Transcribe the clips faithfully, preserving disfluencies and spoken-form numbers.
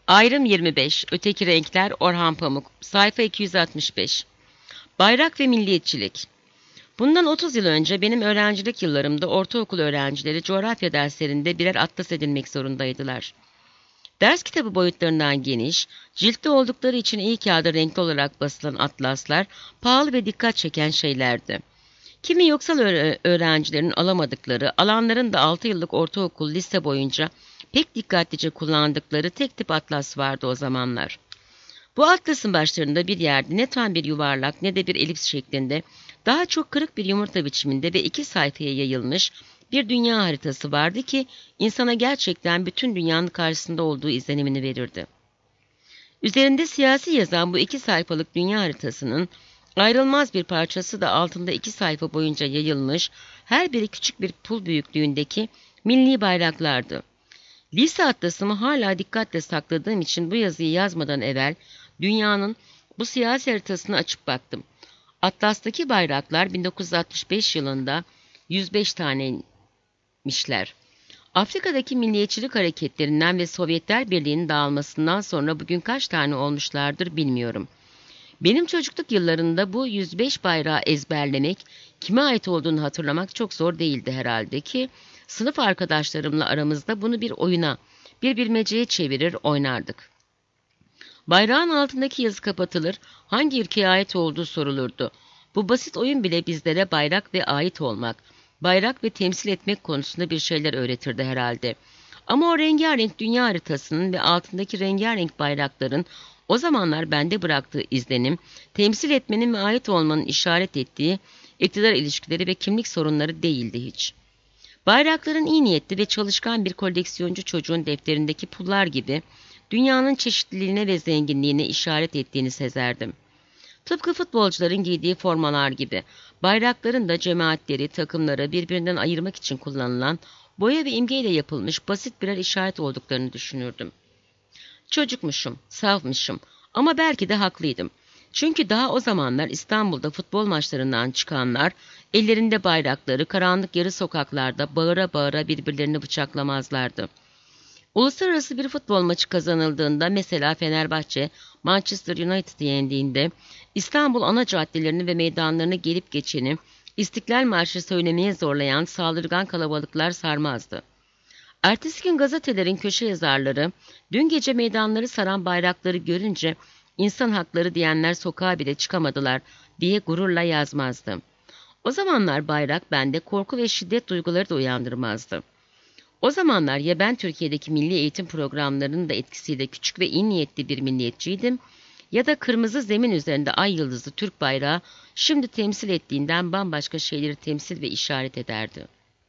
Ayrım yirmi beş. Öteki renkler Orhan Pamuk. Sayfa iki yüz altmış beş. Bayrak ve milliyetçilik. Bundan otuz yıl önce benim öğrencilik yıllarımda ortaokul öğrencileri coğrafya derslerinde birer atlas edinmek zorundaydılar. Ders kitabı boyutlarından geniş, ciltte oldukları için iyi kağıda renkli olarak basılan atlaslar pahalı ve dikkat çeken şeylerdi. Kimi yoksal öğrencilerin alamadıkları, alanların da altı yıllık ortaokul, lise boyunca pek dikkatlice kullandıkları tek tip atlas vardı o zamanlar. Bu atlasın başlarında bir yerde ne tam bir yuvarlak ne de bir elips şeklinde, daha çok kırık bir yumurta biçiminde ve iki sayfaya yayılmış bir dünya haritası vardı ki insana gerçekten bütün dünyanın karşısında olduğu izlenimini verirdi. Üzerinde siyasi yazan bu iki sayfalık dünya haritasının ayrılmaz bir parçası da altında iki sayfa boyunca yayılmış, her biri küçük bir pul büyüklüğündeki milli bayraklardı. Lise atlasımı hala dikkatle sakladığım için bu yazıyı yazmadan evvel dünyanın bu siyasi haritasını açıp baktım. Atlastaki bayraklar bin dokuz yüz altmış beş yılında yüz beş taneymişler. Afrika'daki milliyetçilik hareketlerinden ve Sovyetler Birliği'nin dağılmasından sonra bugün kaç tane olmuşlardır bilmiyorum. Benim çocukluk yıllarında bu yüz beş bayrağı ezberlemek, kime ait olduğunu hatırlamak çok zor değildi herhalde ki sınıf arkadaşlarımla aramızda bunu bir oyuna, bir bilmeceye çevirir oynardık. Bayrağın altındaki yazı kapatılır, hangi ülkeye ait olduğu sorulurdu. Bu basit oyun bile bizlere bayrak ve ait olmak, bayrak ve temsil etmek konusunda bir şeyler öğretirdi herhalde. Ama o rengarenk dünya haritasının ve altındaki rengarenk bayrakların o zamanlar bende bıraktığı izlenim, temsil etmenin ve ait olmanın işaret ettiği iktidar ilişkileri ve kimlik sorunları değildi hiç. Bayrakların iyi niyetli ve çalışkan bir koleksiyoncu çocuğun defterindeki pullar gibi dünyanın çeşitliliğine ve zenginliğine işaret ettiğini sezerdim. Tıpkı futbolcuların giydiği formalar gibi, bayrakların da cemaatleri, takımları birbirinden ayırmak için kullanılan boya ve imgeyle yapılmış basit birer işaret olduklarını düşünürdüm. Çocukmuşum, safmışım ama belki de haklıydım. Çünkü daha o zamanlar İstanbul'da futbol maçlarından çıkanlar, ellerinde bayrakları karanlık yarı sokaklarda bağıra bağıra birbirlerini bıçaklamazlardı. Uluslararası bir futbol maçı kazanıldığında, mesela Fenerbahçe, Manchester United'ı yendiğinde, İstanbul ana caddelerini ve meydanlarını gelip geçeni, İstiklal Marşı söylemeye zorlayan saldırgan kalabalıklar sarmazdı. Ertesi gün gazetelerin köşe yazarları, dün gece meydanları saran bayrakları görünce, insan hakları diyenler sokağa bile çıkamadılar diye gururla yazmazdı. O zamanlar bayrak bende korku ve şiddet duyguları da uyandırmazdı. O zamanlar ya ben Türkiye'deki milli eğitim programlarının da etkisiyle küçük ve iyi niyetli bir milliyetçiydim, ya da kırmızı zemin üzerinde ay yıldızlı Türk bayrağı şimdi temsil ettiğinden bambaşka şeyleri temsil ve işaret ederdi.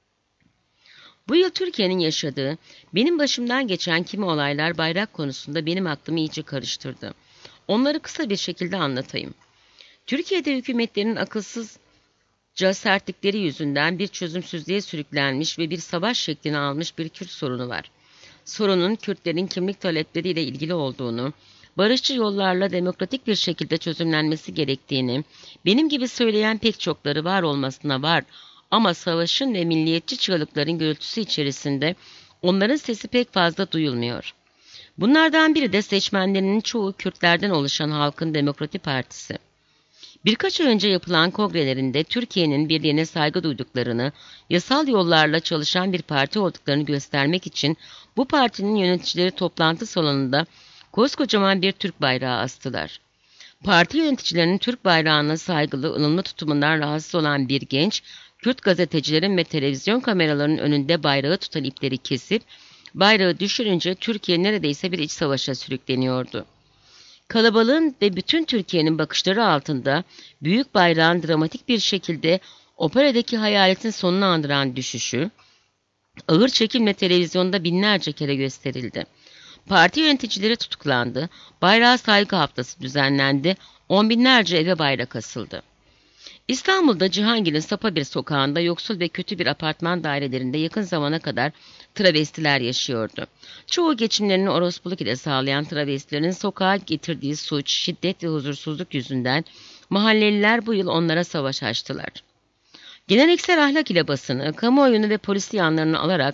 Bu yıl Türkiye'nin yaşadığı, benim başımdan geçen kimi olaylar bayrak konusunda benim aklımı iyice karıştırdı. Onları kısa bir şekilde anlatayım. Türkiye'de hükümetlerin akılsızca sertlikleri yüzünden bir çözümsüzlüğe sürüklenmiş ve bir savaş şeklini almış bir Kürt sorunu var. Sorunun Kürtlerin kimlik talepleriyle ilgili olduğunu, barışçı yollarla demokratik bir şekilde çözümlenmesi gerektiğini, benim gibi söyleyen pek çokları var olmasına var ama savaşın ve milliyetçi çığlıkların gürültüsü içerisinde onların sesi pek fazla duyulmuyor. Bunlardan biri de seçmenlerinin çoğu Kürtlerden oluşan Halkın Demokratik Partisi. Birkaç ay önce yapılan kongrelerinde Türkiye'nin birliğine saygı duyduklarını, yasal yollarla çalışan bir parti olduklarını göstermek için bu partinin yöneticileri toplantı salonunda koskocaman bir Türk bayrağı astılar. Parti yöneticilerinin Türk bayrağına saygılı, ılımlı tutumundan rahatsız olan bir genç, Kürt gazetecilerin ve televizyon kameralarının önünde bayrağı tutan ipleri kesip, bayrağı düşürünce Türkiye neredeyse bir iç savaşa sürükleniyordu. Kalabalığın ve bütün Türkiye'nin bakışları altında büyük bayrağın dramatik bir şekilde operadaki hayaletin sonunu andıran düşüşü, ağır çekimle televizyonda binlerce kere gösterildi. Parti yöneticileri tutuklandı, bayrağa saygı haftası düzenlendi, on binlerce eve bayrak asıldı. İstanbul'da Cihangir'in Sapa bir sokağında yoksul ve kötü bir apartman dairelerinde yakın zamana kadar travestiler yaşıyordu. Çoğu geçimlerini orospuluk ile sağlayan travestilerin sokağa getirdiği suç, şiddet ve huzursuzluk yüzünden mahalleliler bu yıl onlara savaş açtılar. Geleneksel ahlak ile basını, kamuoyunu ve polisi yanlarına alarak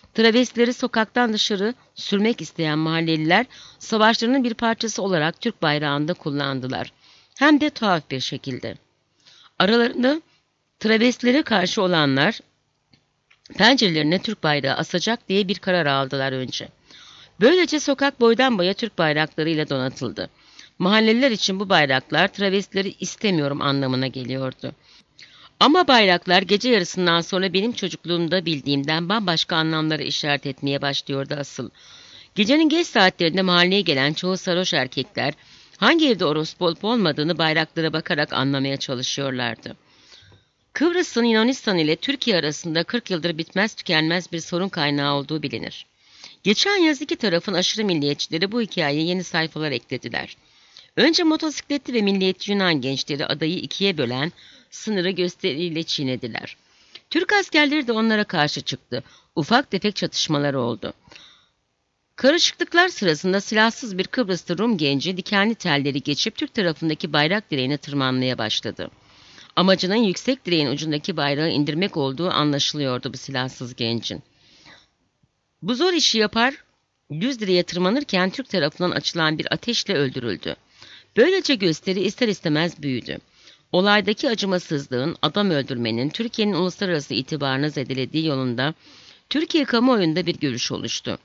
travestileri sokaktan dışarı sürmek isteyen mahalleliler savaşlarının bir parçası olarak Türk bayrağını da kullandılar. Hem de tuhaf bir şekilde. Aralarında travestilere karşı olanlar pencerelerine Türk bayrağı asacak diye bir karar aldılar önce. Böylece sokak boydan boya Türk bayraklarıyla donatıldı. Mahalleliler için bu bayraklar travestileri istemiyorum anlamına geliyordu. Ama bayraklar gece yarısından sonra benim çocukluğumda bildiğimden bambaşka anlamlara işaret etmeye başlıyordu asıl. Gecenin geç saatlerinde mahalleye gelen çoğu sarhoş erkekler hangi evde orospu olup olmadığını bayraklara bakarak anlamaya çalışıyorlardı. Kıbrıs'ın Yunanistan ile Türkiye arasında kırk yıldır bitmez tükenmez bir sorun kaynağı olduğu bilinir. Geçen yaz iki tarafın aşırı milliyetçileri bu hikayeye yeni sayfalar eklediler. Önce motosikletli ve milliyetçi Yunan gençleri adayı ikiye bölen sınırı gösteriyle çiğnediler. Türk askerleri de onlara karşı çıktı. Ufak tefek çatışmalar oldu. Karışıklıklar sırasında silahsız bir Kıbrıslı Rum genci dikenli telleri geçip Türk tarafındaki bayrak direğine tırmanmaya başladı. Amacının yüksek direğin ucundaki bayrağı indirmek olduğu anlaşılıyordu bu silahsız gencin. Bu zor işi yapar, düz direğe tırmanırken Türk tarafından açılan bir ateşle öldürüldü. Böylece gösteri ister istemez büyüdü. Olaydaki acımasızlığın, adam öldürmenin Türkiye'nin uluslararası itibarını zedelediği yolunda Türkiye kamuoyunda bir görüş oluştu.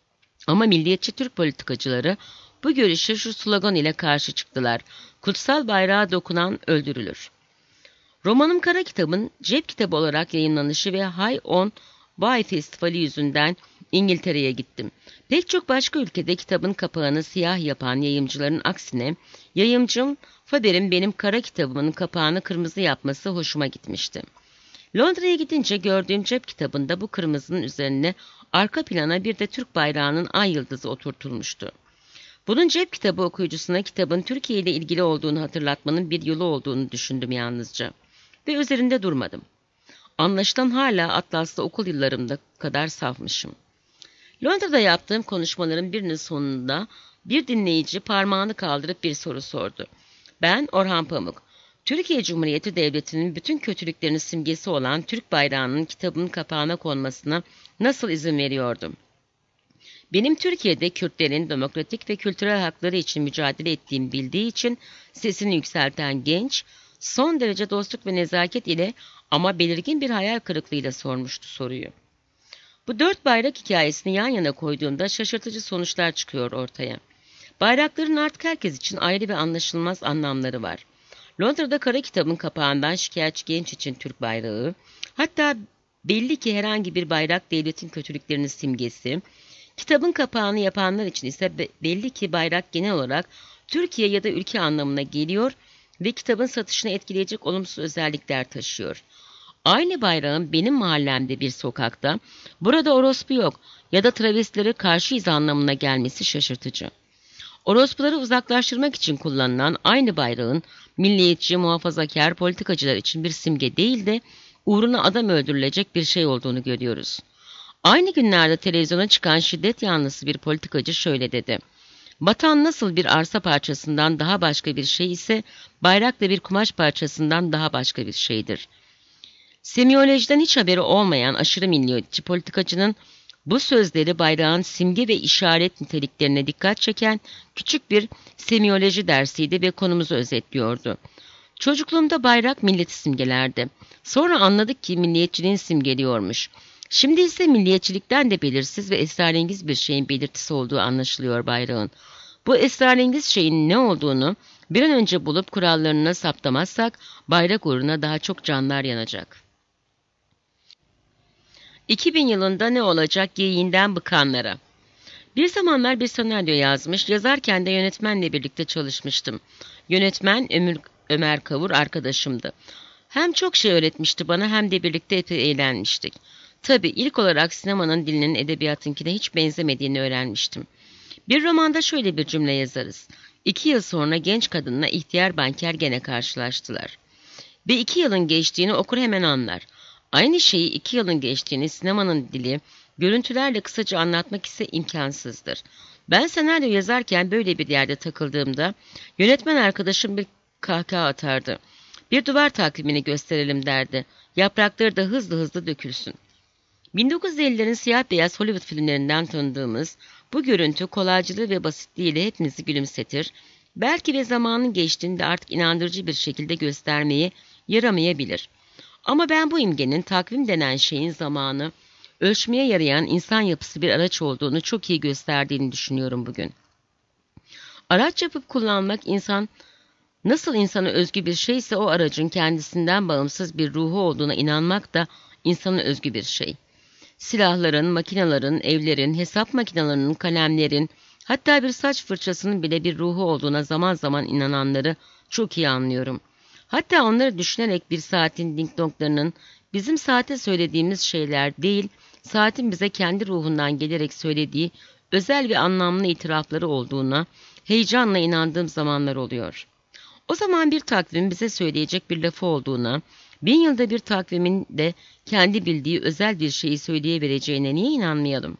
Ama milliyetçi Türk politikacıları bu görüşe şu slogan ile karşı çıktılar: kutsal bayrağa dokunan öldürülür. Romanım Kara Kitab'ın cep kitabı olarak yayınlanışı ve High on Bay Festivali yüzünden İngiltere'ye gittim. Pek çok başka ülkede kitabın kapağını siyah yapan yayımcıların aksine yayımcım Faber'in benim Kara Kitabımın kapağını kırmızı yapması hoşuma gitmişti. Londra'ya gidince gördüğüm cep kitabında bu kırmızının üzerine arka plana bir de Türk bayrağının ay yıldızı oturtulmuştu. Bunun cep kitabı okuyucusuna kitabın Türkiye ile ilgili olduğunu hatırlatmanın bir yolu olduğunu düşündüm yalnızca. Ve üzerinde durmadım. Anlaşılan hala Atlas'ta okul yıllarımda kadar safmışım. Londra'da yaptığım konuşmaların birinin sonunda bir dinleyici parmağını kaldırıp bir soru sordu. Ben Orhan Pamuk. Türkiye Cumhuriyeti Devleti'nin bütün kötülüklerinin simgesi olan Türk bayrağının kitabının kapağına konmasına nasıl izin veriyordum? Benim Türkiye'de Kürtlerin demokratik ve kültürel hakları için mücadele ettiğimi bildiği için sesini yükselten genç, son derece dostluk ve nezaket ile ama belirgin bir hayal kırıklığıyla sormuştu soruyu. Bu dört bayrak hikayesini yan yana koyduğumda şaşırtıcı sonuçlar çıkıyor ortaya. Bayrakların artık herkes için ayrı ve anlaşılmaz anlamları var. Londra'da Kara Kitabın kapağından şikayetçi genç için Türk bayrağı, hatta belli ki herhangi bir bayrak devletin kötülüklerinin simgesi, kitabın kapağını yapanlar için ise belli ki bayrak genel olarak Türkiye ya da ülke anlamına geliyor ve kitabın satışını etkileyecek olumsuz özellikler taşıyor. Aynı bayrağın benim mahallemde bir sokakta, burada orospu yok ya da travestilere karşıyız anlamına gelmesi şaşırtıcı. Orospuları uzaklaştırmak için kullanılan aynı bayrağın milliyetçi, muhafazakar politikacılar için bir simge değil de uğruna adam öldürülecek bir şey olduğunu görüyoruz. Aynı günlerde televizyona çıkan şiddet yanlısı bir politikacı şöyle dedi: vatan nasıl bir arsa parçasından daha başka bir şey ise bayrak da bir kumaş parçasından daha başka bir şeydir. Semiyolojiden hiç haberi olmayan aşırı milliyetçi politikacının bu sözleri bayrağın simge ve işaret niteliklerine dikkat çeken küçük bir semiyoloji dersiydi ve konumuzu özetliyordu. Çocukluğumda bayrak milleti simgelerdi. Sonra anladık ki milliyetçiliğin simgeliyormuş. Şimdi ise milliyetçilikten de belirsiz ve esrarengiz bir şeyin belirtisi olduğu anlaşılıyor bayrağın. Bu esrarengiz şeyin ne olduğunu bir an önce bulup kurallarına saptamazsak bayrak uğruna daha çok canlar yanacak. iki bin yılında ne olacak geyiğinden bıkanlara. Bir zamanlar bir senaryo yazmış, yazarken de yönetmenle birlikte çalışmıştım. Yönetmen Ömür, Ömer Kavur arkadaşımdı. Hem çok şey öğretmişti bana hem de birlikte epey eğlenmiştik. Tabii ilk olarak sinemanın dilinin edebiyatınkine hiç benzemediğini öğrenmiştim. Bir romanda şöyle bir cümle yazarız. İki yıl sonra genç kadınla ihtiyar banker gene karşılaştılar. Ve iki yılın geçtiğini okur hemen anlar. Aynı şeyi iki yılın geçtiğini sinemanın dili, görüntülerle kısaca anlatmak ise imkansızdır. Ben senaryo yazarken böyle bir yerde takıldığımda yönetmen arkadaşım bir kahkaha atardı. Bir duvar takvimini gösterelim derdi. Yaprakları da hızlı hızlı dökülsün. bin dokuz yüz ellilerin siyah beyaz Hollywood filmlerinden tanıdığımız bu görüntü kolaycılığı ve basitliğiyle hepimizi gülümsetir, belki de zamanın geçtiğinde artık inandırıcı bir şekilde göstermeye yaramayabilir. Ama ben bu imgenin takvim denen şeyin zamanı ölçmeye yarayan insan yapısı bir araç olduğunu çok iyi gösterdiğini düşünüyorum bugün. Araç yapıp kullanmak insan nasıl insana özgü bir şeyse o aracın kendisinden bağımsız bir ruhu olduğuna inanmak da insana özgü bir şey. Silahların, makinelerin, evlerin, hesap makinelerinin, kalemlerin, hatta bir saç fırçasının bile bir ruhu olduğuna zaman zaman inananları çok iyi anlıyorum. Hatta onları düşünerek bir saatin ding-donglarının bizim saate söylediğimiz şeyler değil, saatin bize kendi ruhundan gelerek söylediği özel ve anlamlı itirafları olduğuna heyecanla inandığım zamanlar oluyor. O zaman bir takvim bize söyleyecek bir lafı olduğuna, bin yılda bir takvimin de kendi bildiği özel bir şeyi söyleyebileceğine niye inanmayalım?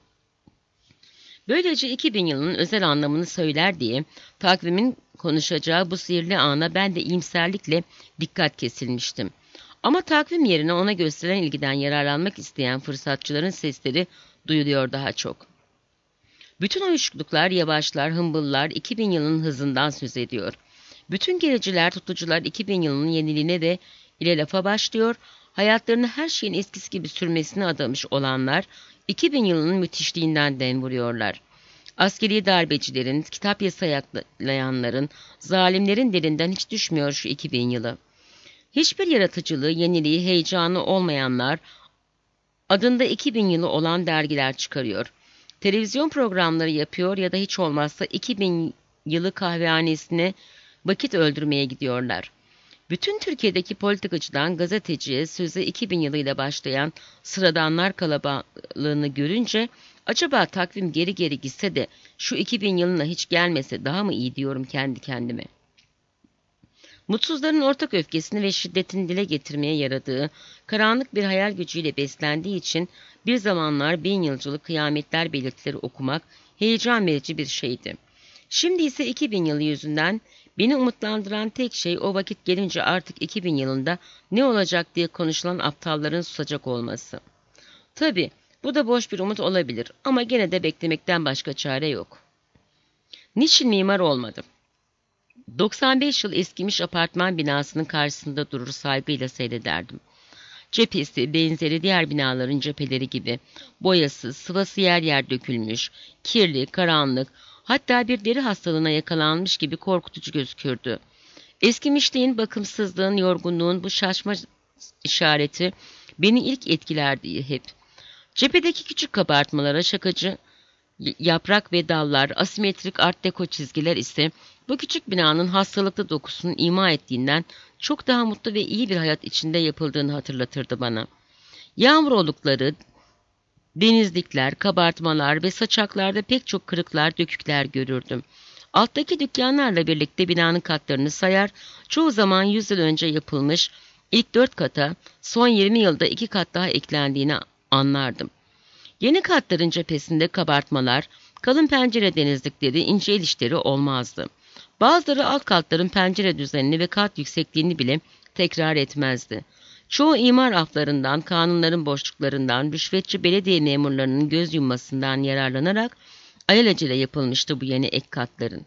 Böylece iki bin yılının özel anlamını söyler diye takvimin konuşacağı bu sihirli ana ben de iyimserlikle dikkat kesilmiştim. Ama takvim yerine ona gösterilen ilgiden yararlanmak isteyen fırsatçıların sesleri duyuluyor daha çok. Bütün uyuşukluklar, yavaşlar, hımbıllar iki bin yılının hızından söz ediyor. Bütün gericiler, tutucular iki bin yılının yeniliğine de ile lafa başlıyor, hayatlarını her şeyin eskisi gibi sürmesine adamış olanlar iki bin yılının müthişliğinden dem vuruyorlar. Askeri darbecilerin, kitap yasaklayanların, zalimlerin dilinden hiç düşmüyor şu iki bin yılı. Hiçbir yaratıcılığı, yeniliği, heyecanı olmayanlar adında iki bin yılı olan dergiler çıkarıyor. Televizyon programları yapıyor ya da hiç olmazsa iki bin yılı kahvehanesine vakit öldürmeye gidiyorlar. Bütün Türkiye'deki politikacıdan gazeteciye söze iki bin yılıyla başlayan sıradanlar kalabalığını görünce acaba takvim geri geri gitse de şu iki bin yılına hiç gelmese daha mı iyi diyorum kendi kendime. Mutsuzların ortak öfkesini ve şiddetini dile getirmeye yaradığı, karanlık bir hayal gücüyle beslendiği için bir zamanlar bin yılcılık kıyametler belirtileri okumak heyecan verici bir şeydi. Şimdi ise iki bin yılı yüzünden beni umutlandıran tek şey o vakit gelince artık iki bin yılında ne olacak diye konuşulan aptalların susacak olması. Tabii bu da boş bir umut olabilir ama gene de beklemekten başka çare yok. Niçin mimar olmadım? doksan beş yıl eskimiş apartman binasının karşısında durur saygıyla seyrederdim. Cephesi, benzeri diğer binaların cepheleri gibi boyasız, sıvası yer yer dökülmüş, kirli, karanlık, hatta bir deri hastalığına yakalanmış gibi korkutucu gözükürdü. Eskimişliğin, bakımsızlığın, yorgunluğun bu şaşma işareti beni ilk etkilerdi hep. Cephedeki küçük kabartmalara şakacı yaprak ve dallar, asimetrik art deko çizgiler ise bu küçük binanın hastalıklı dokusunu ima ettiğinden çok daha mutlu ve iyi bir hayat içinde yapıldığını hatırlatırdı bana. Yağmur olukları, denizlikler, kabartmalar ve saçaklarda pek çok kırıklar, dökükler görürdüm. Alttaki dükkanlarla birlikte binanın katlarını sayar, çoğu zaman yüz yıl önce yapılmış ilk dört kata son yirmi yılda iki kat daha eklendiğini anlardım. Yeni katların cephesinde kabartmalar, kalın pencere denizlikleri, ince el işleri olmazdı. Bazıları alt katların pencere düzenini ve kat yüksekliğini bile tekrar etmezdi. Çoğu imar aflarından, kanunların boşluklarından, rüşvetçi belediye memurlarının göz yummasından yararlanarak alelacele yapılmıştı bu yeni ek katların.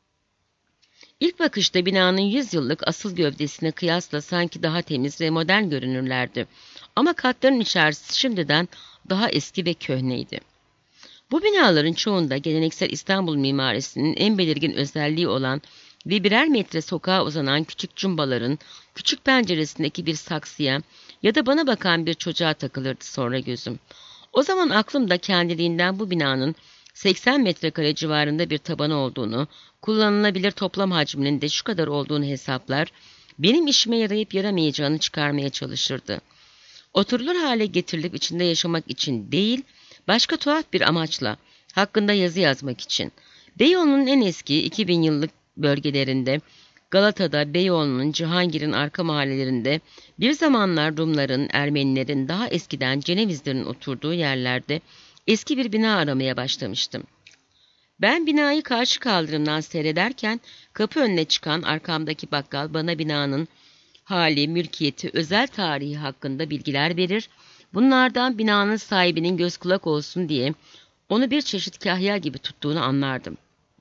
İlk bakışta binanın yüz yıllık asıl gövdesine kıyasla sanki daha temiz ve modern görünürlerdi. Ama katların içerisi şimdiden daha eski ve köhneydi. Bu binaların çoğunda geleneksel İstanbul mimarisinin en belirgin özelliği olan ve birer metre sokağa uzanan küçük cumbaların küçük penceresindeki bir saksıya ya da bana bakan bir çocuğa takılırdı sonra gözüm. O zaman aklımda kendiliğinden bu binanın seksen metrekare civarında bir tabanı olduğunu, kullanılabilir toplam hacminin de şu kadar olduğunu hesaplar, benim işime yarayıp yaramayacağını çıkarmaya çalışırdı. Oturulur hale getirilip içinde yaşamak için değil, başka tuhaf bir amaçla, hakkında yazı yazmak için. Beyoğlu'nun en eski iki bin yıllık bölgelerinde, Galata'da, Beyoğlu'nun, Cihangir'in arka mahallelerinde, bir zamanlar Rumların, Ermenilerin, daha eskiden Cenevizlerin oturduğu yerlerde eski bir bina aramaya başlamıştım. Ben binayı karşı kaldırımdan seyrederken, kapı önüne çıkan arkamdaki bakkal bana binanın hali, mülkiyeti, özel tarihi hakkında bilgiler verir, Bunlardan binanın sahibinin göz kulak olsun diye onu bir çeşit kahya gibi tuttuğunu anlardım.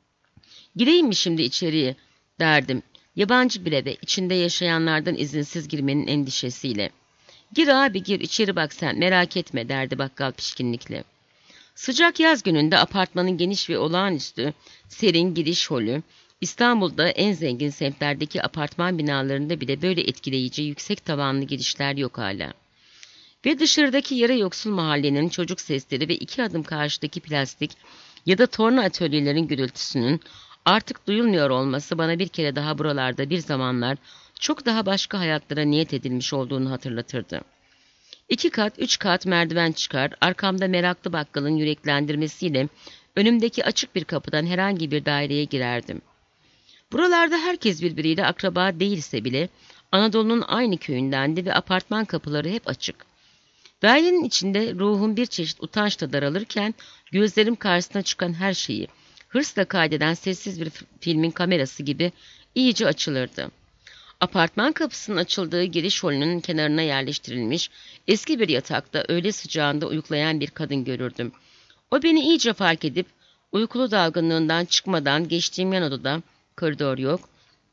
Gireyim mi şimdi içeriye derdim. Yabancı bir eve, içinde yaşayanlardan izinsiz girmenin endişesiyle. Gir abi gir, içeri bak sen, merak etme derdi bakkal pişkinlikle. Sıcak yaz gününde apartmanın geniş ve olağanüstü serin giriş holü, İstanbul'da en zengin semtlerdeki apartman binalarında bile böyle etkileyici yüksek tavanlı girişler yok hala. Ve dışarıdaki yarı yoksul mahallenin çocuk sesleri ve iki adım karşıdaki plastik ya da torna atölyelerin gürültüsünün artık duyulmuyor olması bana bir kere daha buralarda bir zamanlar çok daha başka hayatlara niyet edilmiş olduğunu hatırlatırdı. İki kat, üç kat merdiven çıkar, arkamda meraklı bakkalın yüreklendirmesiyle önümdeki açık bir kapıdan herhangi bir daireye girerdim. Buralarda herkes birbiriyle akraba değilse bile Anadolu'nun aynı köyündendi ve apartman kapıları hep açık. Dairenin içinde ruhum bir çeşit utançla daralırken gözlerim karşısına çıkan her şeyi hırsla kaydeden sessiz bir filmin kamerası gibi iyice açılırdı. Apartman kapısının açıldığı giriş holünün kenarına yerleştirilmiş eski bir yatakta öğle sıcağında uyuklayan bir kadın görürdüm. O beni iyice fark edip uykulu dalgınlığından çıkmadan geçtiğim yan odada, koridor yok,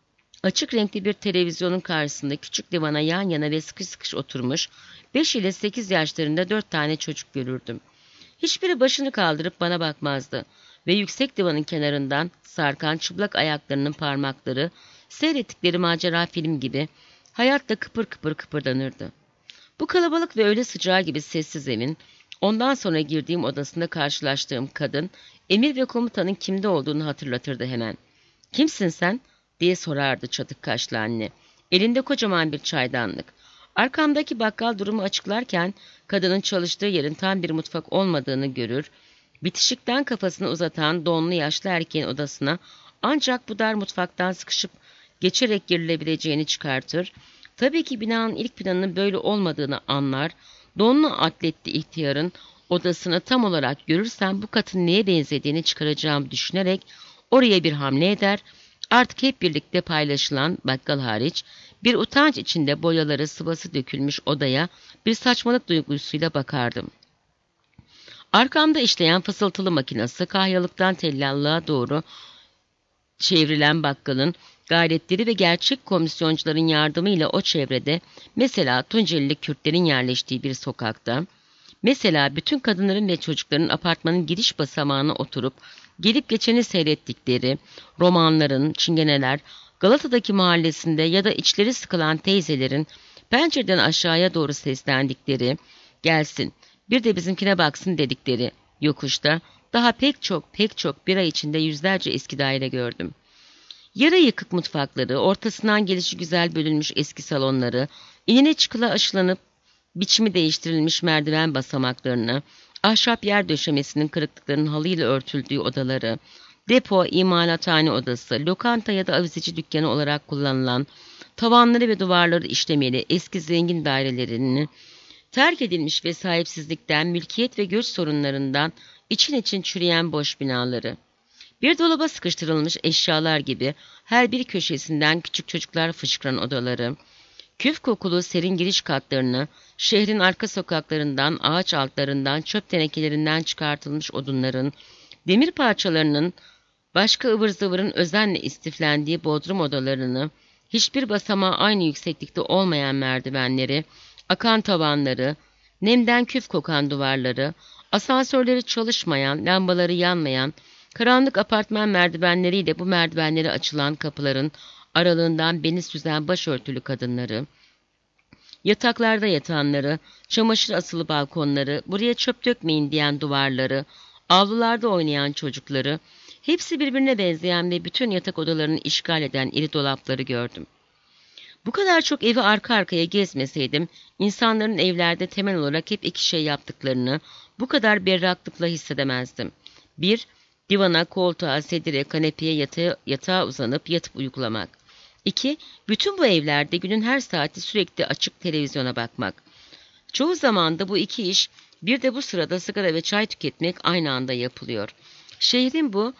açık renkli bir televizyonun karşısında küçük divana yan yana ve sıkış sıkış oturmuş beş ile sekiz yaşlarında dört tane çocuk görürdüm. Hiçbiri başını kaldırıp bana bakmazdı ve yüksek divanın kenarından sarkan çıplak ayaklarının parmakları seyrettikleri macera film gibi hayatla kıpır kıpır kıpırdanırdı. Bu kalabalık ve öyle sıcağı gibi sessiz evin, ondan sonra girdiğim odasında karşılaştığım kadın, emir ve komutanın kimde olduğunu hatırlatırdı hemen. "Kimsin sen?" diye sorardı çatık kaşlı anne. Elinde kocaman bir çaydanlık. Arkamdaki bakkal durumu açıklarken kadının çalıştığı yerin tam bir mutfak olmadığını görür, bitişikten kafasını uzatan donlu yaşlı erkeğin odasına ancak bu dar mutfaktan sıkışıp geçerek girilebileceğini çıkartır, tabii ki binanın ilk planının böyle olmadığını anlar, donlu atletli ihtiyarın odasını tam olarak görürsem bu katın neye benzediğini çıkaracağımı düşünerek oraya bir hamle eder, artık hep birlikte paylaşılan bakkal hariç bir utanç içinde boyaları sıvası dökülmüş odaya bir saçmalık duygusuyla bakardım. Arkamda işleyen fısıltılı makinası kahyalıktan tellallığa doğru çevrilen bakkalın gayretleri ve gerçek komisyoncuların yardımıyla o çevrede, mesela Tuncelili Kürtlerin yerleştiği bir sokakta, mesela bütün kadınların ve çocukların apartmanın giriş basamağına oturup gelip geçeni seyrettikleri romanların, çingeneler, Galata'daki mahallesinde ya da içleri sıkılan teyzelerin pencereden aşağıya doğru seslendikleri, "Gelsin, bir de bizimkine baksın" dedikleri yokuşta daha pek çok pek çok bir ay içinde yüzlerce eski daire gördüm. Yarı yıkık mutfakları, ortasından gelişi güzel bölünmüş eski salonları, inine çıkıla aşılanıp biçimi değiştirilmiş merdiven basamaklarını, ahşap yer döşemesinin kırıklıklarının halıyla örtüldüğü odaları, depo, imalathane odası, lokanta ya da avizici dükkanı olarak kullanılan, tavanları ve duvarları işlemeli eski zengin dairelerini, terk edilmiş ve sahipsizlikten, mülkiyet ve göç sorunlarından için için çürüyen boş binaları, bir dolaba sıkıştırılmış eşyalar gibi her bir köşesinden küçük çocuklar fışkıran odaları, küf kokulu serin giriş katlarını, şehrin arka sokaklarından, ağaç altlarından, çöp tenekelerinden çıkartılmış odunların, demir parçalarının, başka ıvır zıvırın özenle istiflendiği bodrum odalarını, hiçbir basamağı aynı yükseklikte olmayan merdivenleri, akan tavanları, nemden küf kokan duvarları, asansörleri çalışmayan, lambaları yanmayan, karanlık apartman merdivenleriyle bu merdivenlere açılan kapıların aralığından beni süzen başörtülü kadınları, yataklarda yatanları, çamaşır asılı balkonları, buraya çöp dökmeyin diyen duvarları, avlularda oynayan çocukları, hepsi birbirine benzeyen ve bütün yatak odalarını işgal eden iri dolapları gördüm. Bu kadar çok evi arka arkaya gezmeseydim, insanların evlerde temel olarak hep iki şey yaptıklarını bu kadar berraklıkla hissedemezdim. Bir, divana, koltuğa, sedire, kanepeye, yatağa, yatağa uzanıp yatıp uyuklamak. İki, bütün bu evlerde günün her saati sürekli açık televizyona bakmak. Çoğu zaman da bu iki iş, bir de bu sırada sigara ve çay tüketmek aynı anda yapılıyor. Şehrin bu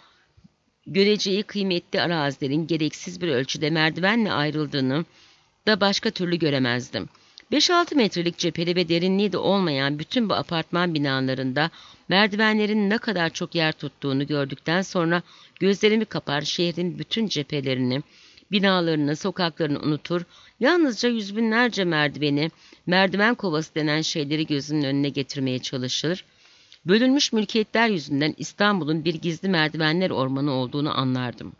göreceği kıymetli arazilerin gereksiz bir ölçüde merdivenle ayrıldığını da başka türlü göremezdim. beş altı metrelik cepheli ve derinliği de olmayan bütün bu apartman binalarında merdivenlerin ne kadar çok yer tuttuğunu gördükten sonra gözlerimi kapar, şehrin bütün cephelerini, binalarını, sokaklarını unutur, yalnızca yüz binlerce merdiveni, merdiven kovası denen şeyleri gözümün önüne getirmeye çalışır. Bölünmüş mülkiyetler yüzünden İstanbul'un bir gizli merdivenler ormanı olduğunu anlardım.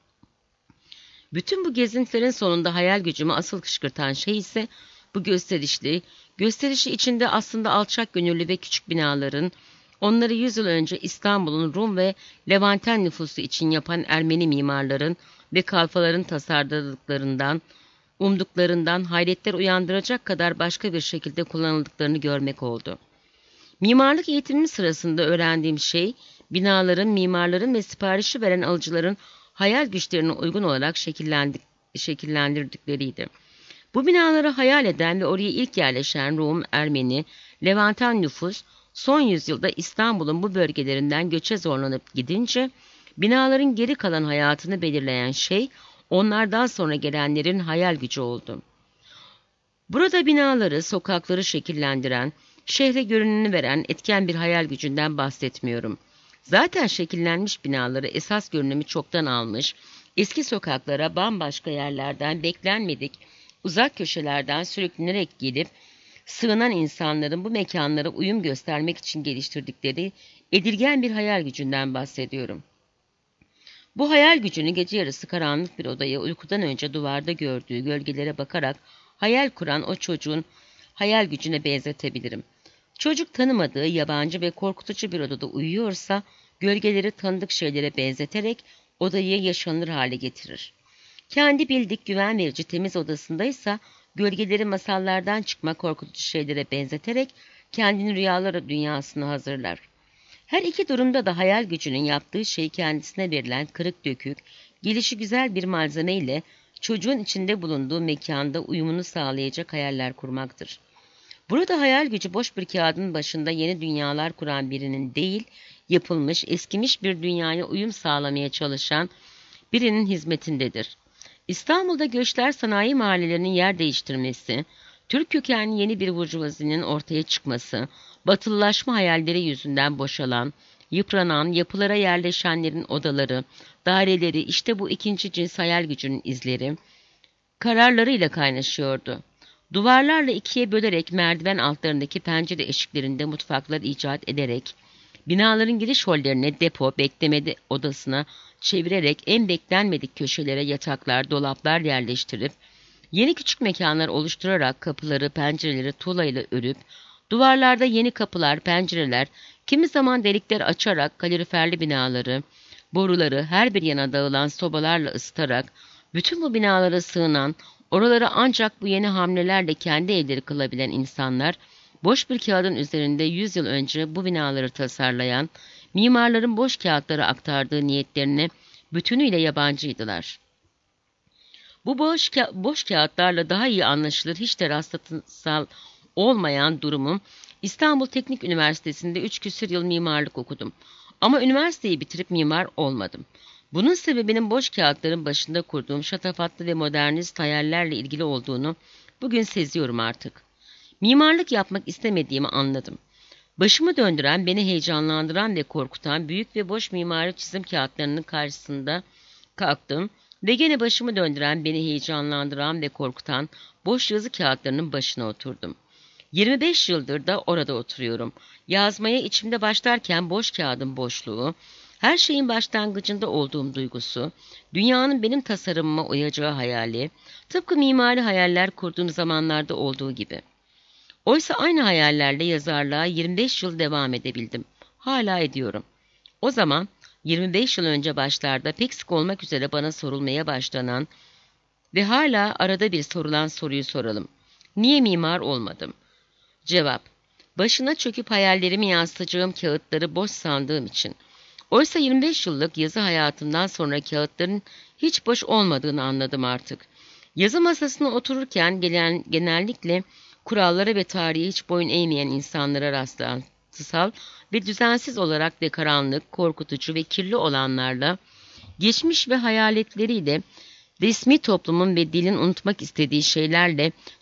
Bütün bu gezintilerin sonunda hayal gücümü asıl kışkırtan şey ise bu gösterişli, gösterişi içinde aslında alçak gönüllü ve küçük binaların, onları yüz yıl önce İstanbul'un Rum ve Levanten nüfusu için yapan Ermeni mimarların ve kalfaların tasarladıklarından, umduklarından hayretler uyandıracak kadar başka bir şekilde kullanıldıklarını görmek oldu. Mimarlık eğitimim sırasında öğrendiğim şey, binaların, mimarların ve siparişi veren alıcıların hayal güçlerine uygun olarak şekillendirdikleriydi. Bu binaları hayal eden ve oraya ilk yerleşen Rum, Ermeni, Levanten nüfus, son yüzyılda İstanbul'un bu bölgelerinden göçe zorlanıp gidince, binaların geri kalan hayatını belirleyen şey, onlardan sonra gelenlerin hayal gücü oldu. Burada binaları, sokakları şekillendiren, şehre görünümünü veren etken bir hayal gücünden bahsetmiyorum. Zaten şekillenmiş binaları esas görünümü çoktan almış, eski sokaklara bambaşka yerlerden beklenmedik, uzak köşelerden sürüklenerek gelip, sığınan insanların bu mekanlara uyum göstermek için geliştirdikleri edilgen bir hayal gücünden bahsediyorum. Bu hayal gücünü gece yarısı karanlık bir odaya uykudan önce duvarda gördüğü gölgelere bakarak hayal kuran o çocuğun hayal gücüne benzetebilirim. Çocuk tanımadığı yabancı ve korkutucu bir odada uyuyorsa, gölgeleri tanıdık şeylere benzeterek odayı yaşanır hale getirir. Kendi bildik güven verici temiz odasındaysa, gölgeleri masallardan çıkma korkutucu şeylere benzeterek kendini rüyalar dünyasına hazırlar. Her iki durumda da hayal gücünün yaptığı şey kendisine verilen kırık dökük, gelişi güzel bir malzeme ile çocuğun içinde bulunduğu mekanda uyumunu sağlayacak hayaller kurmaktır. Burada hayal gücü boş bir kağıdın başında yeni dünyalar kuran birinin değil, yapılmış, eskimiş bir dünyaya uyum sağlamaya çalışan birinin hizmetindedir. İstanbul'da göçler sanayi mahallelerinin yer değiştirmesi, Türk kökenli yeni bir burjuvazinin ortaya çıkması, batılılaşma hayalleri yüzünden boşalan, yıpranan, yapılara yerleşenlerin odaları, daireleri, işte bu ikinci cins hayal gücünün izleri, kararlarıyla kaynaşıyordu. Duvarlarla ikiye bölerek merdiven altlarındaki pencere eşiklerinde mutfaklar icat ederek, binaların giriş hollerine depo, bekleme odasına çevirerek en beklenmedik köşelere yataklar, dolaplar yerleştirip, yeni küçük mekanlar oluşturarak kapıları, pencereleri tuğlayla örüp, duvarlarda yeni kapılar, pencereler, kimi zaman delikler açarak kaloriferli binaları, boruları her bir yana dağılan sobalarla ısıtarak, bütün bu binalara sığınan, oraları ancak bu yeni hamlelerle kendi evleri kılabilen insanlar, boş bir kağıdın üzerinde yüz yıl önce bu binaları tasarlayan, mimarların boş kağıtlara aktardığı niyetlerine bütünüyle yabancıydılar. Bu boş, ka boş kağıtlarla daha iyi anlaşılır hiç de rastlantısal olmayan durumum, İstanbul Teknik Üniversitesi'nde üç küsür yıl mimarlık okudum. Ama üniversiteyi bitirip mimar olmadım. Bunun sebebinin boş kağıtların başında kurduğum şatafatlı ve modernist hayallerle ilgili olduğunu bugün seziyorum artık. Mimarlık yapmak istemediğimi anladım. Başımı döndüren, beni heyecanlandıran ve korkutan büyük ve boş mimari çizim kağıtlarının karşısında kalktım ve gene başımı döndüren, beni heyecanlandıran ve korkutan boş yazı kağıtlarının başına oturdum. yirmi beş yıldır da orada oturuyorum. Yazmaya içimde başlarken boş kağıdın boşluğu, her şeyin başlangıcında olduğum duygusu, dünyanın benim tasarımıma uyacağı hayali, tıpkı mimari hayaller kurduğum zamanlarda olduğu gibi. Oysa aynı hayallerle yazarlığa yirmi beş yıl devam edebildim. Hala ediyorum. O zaman yirmi beş yıl önce başlarda pek sık olmak üzere bana sorulmaya başlanan ve hala arada bir sorulan soruyu soralım. Niye mimar olmadım? Cevap: başına çöküp hayallerimi yansıtacağım kağıtları boş sandığım için. Oysa yirmi beş yıllık yazı hayatımdan sonra kağıtların hiç boş olmadığını anladım artık. Yazı masasına otururken gelen, genellikle kurallara ve tarihe hiç boyun eğmeyen insanlara rastlantısal ve düzensiz olarak da karanlık, korkutucu ve kirli olanlarla, geçmiş ve hayaletleriyle, resmi toplumun ve dilin unutmak istediği şeylerle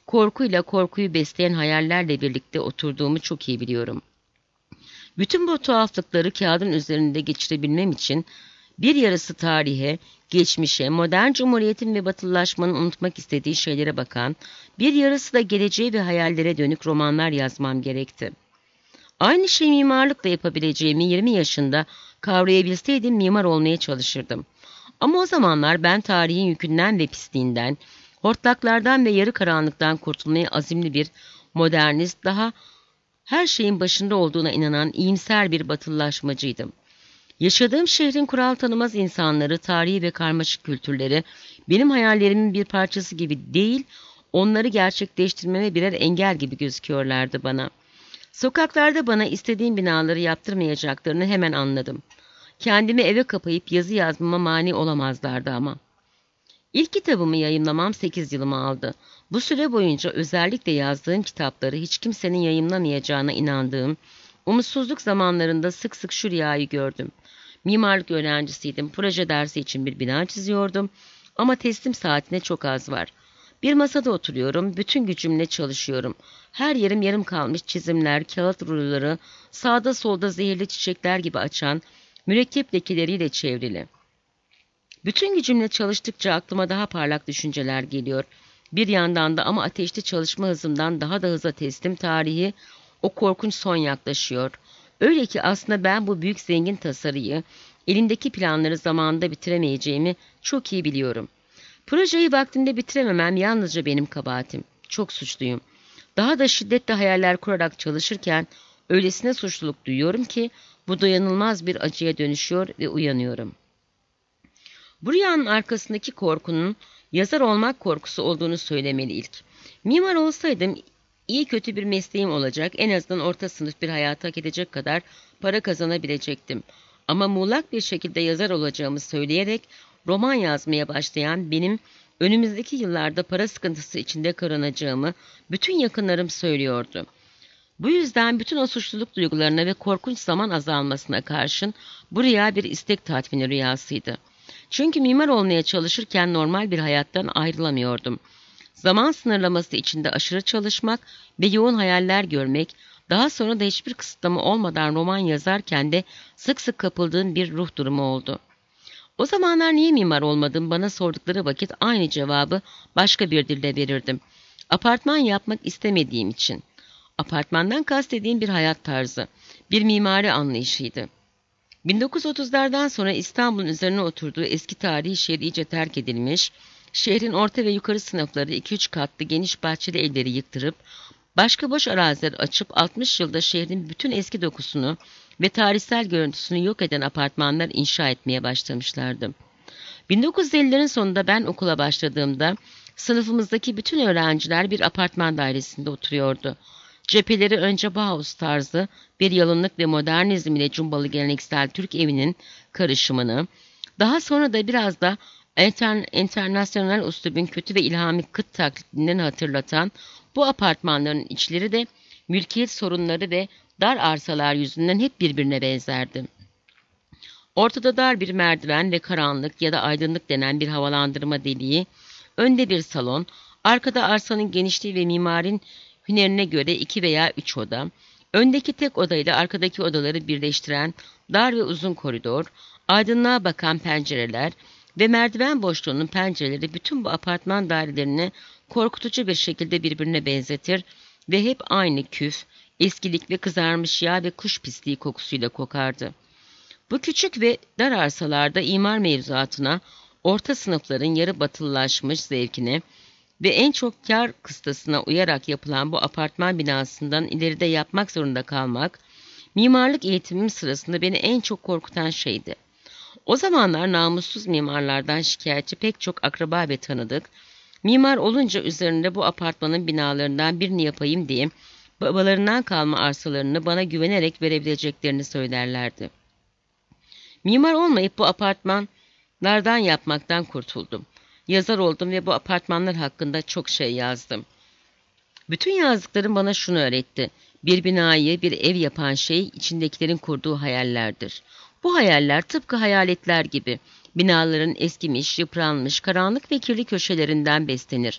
korkuyla korkuyu besleyen hayallerle birlikte oturduğumu çok iyi biliyorum. Bütün bu tuhaflıkları kağıdın üzerinde geçirebilmem için bir yarısı tarihe, geçmişe, modern cumhuriyetin ve batılılaşmanın unutmak istediği şeylere bakan, bir yarısı da geleceğe ve hayallere dönük romanlar yazmam gerekti. Aynı şeyi mimarlıkla yapabileceğimi yirmi yaşında kavrayabilseydim mimar olmaya çalışırdım. Ama o zamanlar ben tarihin yükünden ve pisliğinden, hortlaklardan ve yarı karanlıktan kurtulmaya azimli bir modernist, daha her şeyin başında olduğuna inanan iyimser bir batılılaşmacıydım. Yaşadığım şehrin kural tanımaz insanları, tarihi ve karmaşık kültürleri benim hayallerimin bir parçası gibi değil, onları gerçekleştirmeme birer engel gibi gözüküyorlardı bana. Sokaklarda bana istediğim binaları yaptırmayacaklarını hemen anladım. Kendimi eve kapayıp yazı yazmama mani olamazlardı ama. İlk kitabımı yayımlamam sekiz yılımı aldı. Bu süre boyunca özellikle yazdığım kitapları hiç kimsenin yayımlamayacağına inandığım, umutsuzluk zamanlarında sık sık şu rüyayı gördüm. Mimarlık öğrencisiydim, proje dersi için bir bina çiziyordum ama teslim saatine çok az var. Bir masada oturuyorum, bütün gücümle çalışıyorum. Her yerim yarım kalmış çizimler, kağıt ruloları, sağda solda zehirli çiçekler gibi açan, mürekkep lekeleriyle çevrili. Bütün gücümle çalıştıkça aklıma daha parlak düşünceler geliyor. Bir yandan da ama ateşli çalışma hızımdan daha da hıza teslim tarihi, o korkunç son yaklaşıyor. Öyle ki aslında ben bu büyük zengin tasarıyı, elimdeki planları zamanında bitiremeyeceğimi çok iyi biliyorum. Projeyi vaktinde bitirememem yalnızca benim kabahatim. Çok suçluyum. Daha da şiddetle hayaller kurarak çalışırken öylesine suçluluk duyuyorum ki bu dayanılmaz bir acıya dönüşüyor ve uyanıyorum. Bu rüyanın arkasındaki korkunun yazar olmak korkusu olduğunu söylemeli ilk. Mimar olsaydım iyi kötü bir mesleğim olacak, en azından orta sınıf bir hayata hak edecek kadar para kazanabilecektim. Ama muğlak bir şekilde yazar olacağımı söyleyerek roman yazmaya başlayan benim önümüzdeki yıllarda para sıkıntısı içinde kıvranacağımı bütün yakınlarım söylüyordu. Bu yüzden bütün o suçluluk duygularına ve korkunç zaman azalmasına karşın bu rüya bir istek tatmini rüyasıydı. Çünkü mimar olmaya çalışırken normal bir hayattan ayrılamıyordum. Zaman sınırlaması içinde aşırı çalışmak ve yoğun hayaller görmek, daha sonra da hiçbir kısıtlama olmadan roman yazarken de sık sık kapıldığım bir ruh durumu oldu. O zamanlar niye mimar olmadım bana sordukları vakit aynı cevabı başka bir dille verirdim. Apartman yapmak istemediğim için. Apartmandan kastediğim bir hayat tarzı, bir mimari anlayışıydı. bin dokuz yüz otuzlardan sonra İstanbul'un üzerine oturduğu eski tarihi şehir iyice terk edilmiş, şehrin orta ve yukarı sınıfları iki üç katlı geniş bahçeli evleri yıktırıp, başka boş araziler açıp altmış yılda şehrin bütün eski dokusunu ve tarihsel görüntüsünü yok eden apartmanlar inşa etmeye başlamışlardı. bin dokuz yüz ellilerin sonunda ben okula başladığımda sınıfımızdaki bütün öğrenciler bir apartman dairesinde oturuyordu. Cepheleri önce Bauhaus tarzı bir yalınlık ve modernizm ile cumbalı geleneksel Türk evinin karışımını, daha sonra da biraz da inter, internasyonel üslubun kötü ve ilhami kıt taklidinden hatırlatan bu apartmanların içleri de mülkiyet sorunları ve dar arsalar yüzünden hep birbirine benzerdi. Ortada dar bir merdiven ve karanlık ya da aydınlık denen bir havalandırma deliği, önde bir salon, arkada arsanın genişliği ve mimarin hünerine göre iki veya üç oda, öndeki tek oda ile arkadaki odaları birleştiren dar ve uzun koridor, aydınlığa bakan pencereler ve merdiven boşluğunun pencereleri bütün bu apartman dairelerini korkutucu bir şekilde birbirine benzetir ve hep aynı küf, eskilik ve kızarmış yağ ve kuş pisliği kokusuyla kokardı. Bu küçük ve dar arsalarda imar mevzuatına, orta sınıfların yarı batılılaşmış zevkine ve en çok kar kıstasına uyarak yapılan bu apartman binasından ileride yapmak zorunda kalmak, mimarlık eğitimim sırasında beni en çok korkutan şeydi. O zamanlar namussuz mimarlardan şikayetçi pek çok akraba ve tanıdık, mimar olunca üzerinde bu apartmanın binalarından birini yapayım diye babalarından kalma arsalarını bana güvenerek verebileceklerini söylerlerdi. Mimar olmayıp bu apartmanlardan yapmaktan kurtuldum. Yazar oldum ve bu apartmanlar hakkında çok şey yazdım. Bütün yazdıklarım bana şunu öğretti. Bir binayı, bir ev yapan şey içindekilerin kurduğu hayallerdir. Bu hayaller tıpkı hayaletler gibi binaların eskimiş, yıpranmış, karanlık ve kirli köşelerinden beslenir.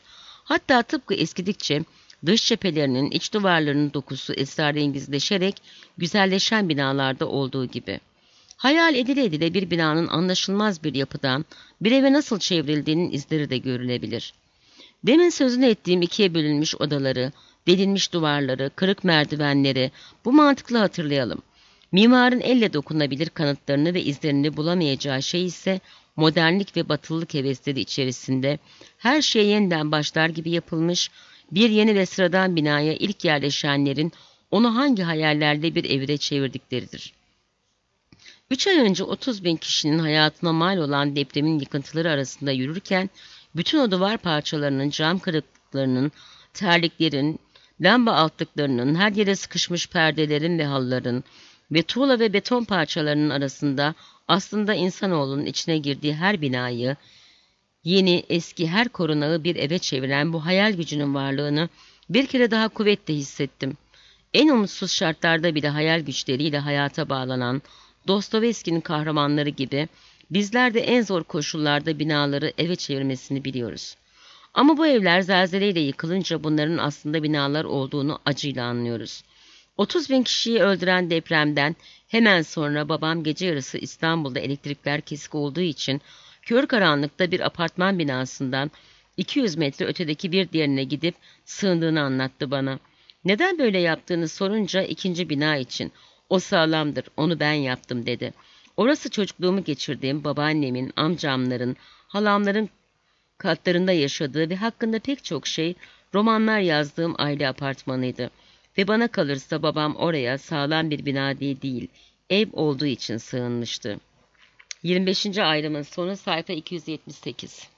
Hatta tıpkı eskidikçe dış cephelerinin, iç duvarlarının dokusu esrarengizleşerek güzelleşen binalarda olduğu gibi. Hayal edile edile bir binanın anlaşılmaz bir yapıdan bir eve nasıl çevrildiğinin izleri de görülebilir. Demin sözünü ettiğim ikiye bölünmüş odaları, delinmiş duvarları, kırık merdivenleri bu mantıkla hatırlayalım. Mimarın elle dokunabilir kanıtlarını ve izlerini bulamayacağı şey ise modernlik ve batılılık hevesleri içerisinde her şey yeniden başlar gibi yapılmış bir yeni ve sıradan binaya ilk yerleşenlerin onu hangi hayallerle bir evire çevirdikleridir. Üç ay önce otuz bin kişinin hayatına mal olan depremin yıkıntıları arasında yürürken bütün o duvar parçalarının, cam kırıklıklarının, terliklerin, lamba altlıklarının, her yere sıkışmış perdelerin ve halıların ve tuğla ve beton parçalarının arasında aslında insanoğlunun içine girdiği her binayı, yeni, eski her korunağı bir eve çeviren bu hayal gücünün varlığını bir kere daha kuvvetle hissettim. En umutsuz şartlarda bile hayal güçleriyle hayata bağlanan Dostoyevski'nin kahramanları gibi bizler de en zor koşullarda binaları eve çevirmesini biliyoruz. Ama bu evler zelzeleyle yıkılınca bunların aslında binalar olduğunu acıyla anlıyoruz. otuz bin kişiyi öldüren depremden hemen sonra babam gece yarısı İstanbul'da elektrikler kesik olduğu için kör karanlıkta bir apartman binasından iki yüz metre ötedeki bir diğerine gidip sığındığını anlattı bana. Neden böyle yaptığını sorunca ikinci bina için. O sağlamdır, onu ben yaptım dedi. Orası çocukluğumu geçirdiğim babaannemin, amcamların, halamların katlarında yaşadığı ve hakkında pek çok şey, romanlar yazdığım aile apartmanıydı. Ve bana kalırsa babam oraya sağlam bir bina diye değil, ev olduğu için sığınmıştı. yirmi beşinci ayrımın sonu sayfa iki yüz yetmiş sekiz.